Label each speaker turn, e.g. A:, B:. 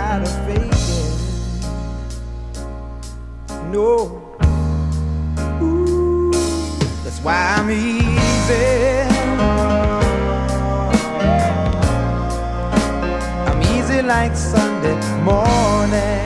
A: try to fake it. No. Ooh, that's why I'm easy. I'm easy like Sunday morning.